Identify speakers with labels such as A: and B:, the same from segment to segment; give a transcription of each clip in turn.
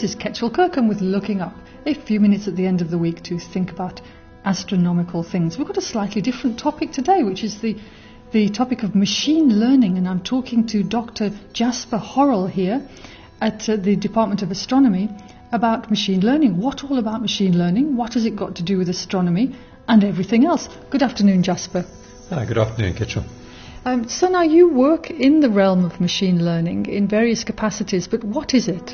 A: This is Ketchel Kirkham with Looking Up, a few minutes at the end of the week to think about astronomical things. We've got a slightly different topic today, which is the topic of machine learning, and I'm talking to Dr. Jasper Horrell here at the Department of Astronomy about machine learning. What all about machine learning? What has it got to do with astronomy and everything else? Good afternoon, Jasper.
B: Hi, good afternoon, Ketchel.
A: So now you work in the realm of machine learning in various capacities, but what is it?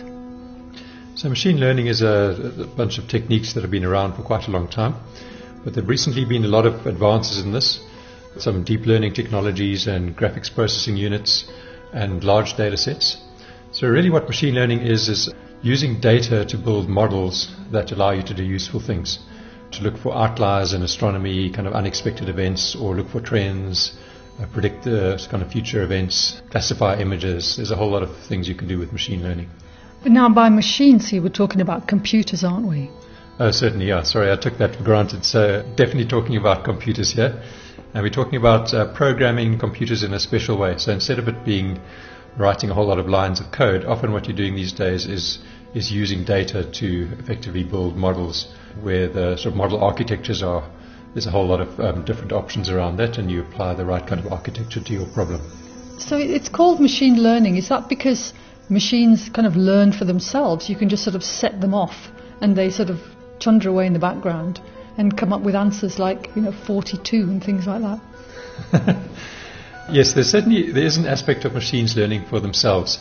B: So machine learning is a bunch of techniques that have been around for quite a long time, but there have recently been a lot of advances in this, some deep learning technologies and graphics processing units and large data sets. So really what machine learning is using data to build models that allow you to do useful things, to look for outliers in astronomy, kind of unexpected events, or look for trends, predict the kind of future events, classify images. There's a whole lot of things you can do with machine learning.
A: But now by machines here, we're talking about computers, aren't we?
B: Oh, certainly, yeah. Sorry, I took that for granted. So definitely talking about computers here. And we're talking about programming computers in a special way. So instead of it being writing a whole lot of lines of code, often what you're doing these days is using data to effectively build models where the sort of model architectures are. There's a whole lot of different options around that, and you apply the right kind of architecture to your problem.
A: So it's called machine learning. Is that because machines kind of learn for themselves? You can just sort of set them off and they sort of chunder away in the background and come up with answers like, 42 and things like that?
B: Yes, there is an aspect of machines learning for themselves.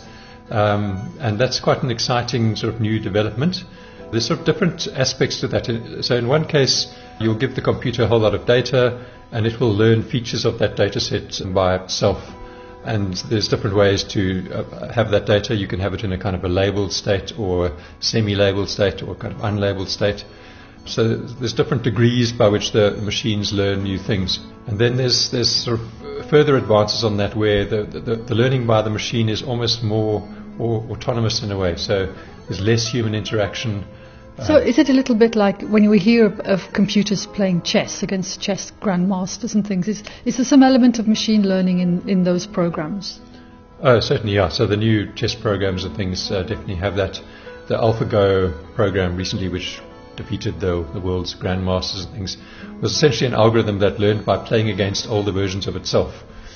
B: And that's quite an exciting sort of new development. There's sort of different aspects to that. So in one case, you'll give the computer a whole lot of data and it will learn features of that data set by itself. And there's different ways to have that data. You can have it in a kind of a labeled state or semi-labeled state or kind of unlabeled state. So there's different degrees by which the machines learn new things. And then there's sort of further advances on that where the learning by the machine is almost more autonomous in a way. So there's less human interaction.
A: So is it a little bit like when we hear of computers playing chess against chess grandmasters and things? Is there some element of machine learning in those programs?
B: Oh, certainly, yeah. So the new chess programs and things definitely have that. The AlphaGo program recently, which defeated the world's grandmasters and things, was essentially an algorithm that learned by playing against older versions of itself.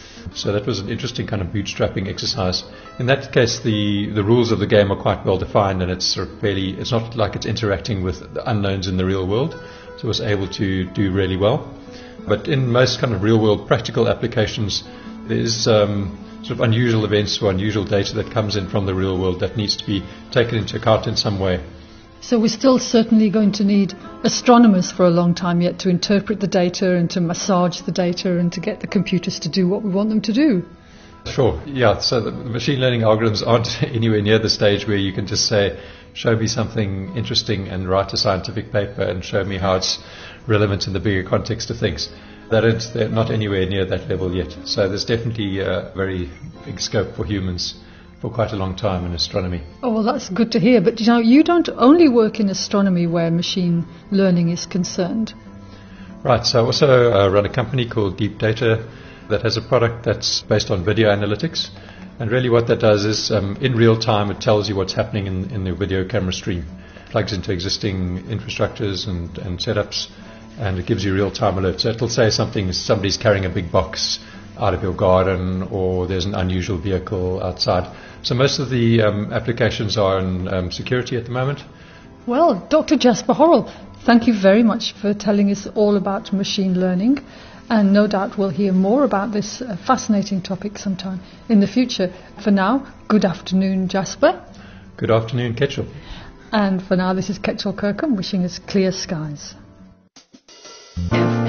B: So that was an interesting kind of bootstrapping exercise. In that case, the rules of the game are quite well defined, and it's sort of it's not like it's interacting with the unknowns in the real world. So it was able to do really well. But in most kind of real world practical applications, there's sort of unusual events or unusual data that comes in from the real world that needs to be taken into account in some way.
A: So we're still certainly going to need astronomers for a long time yet to interpret the data and to massage the data and to get the computers to do what we want them to do.
B: Sure, yeah. So the machine learning algorithms aren't anywhere near the stage where you can just say, show me something interesting and write a scientific paper and show me how it's relevant in the bigger context of things. They're not anywhere near that level yet. So there's definitely a very big scope for humans for quite a long time in astronomy.
A: Oh, well, that's good to hear. But you don't only work in astronomy where machine learning is concerned.
B: Right, so I also run a company called Deep Data that has a product that's based on video analytics. And really what that does is in real time it tells you what's happening in the video camera stream. It plugs into existing infrastructures and setups, and it gives you real-time alerts. So it'll say somebody's carrying a big box out of your garden, or there's an unusual vehicle outside. So most of the applications are in security at the moment.
A: Well, Dr. Jasper Horrell, thank you very much for telling us all about machine learning, and no doubt we'll hear more about this fascinating topic sometime in the future. For now, good afternoon, Jasper.
B: Good afternoon, Ketchel.
A: And for now, this is Ketchel Kirkham wishing us clear skies.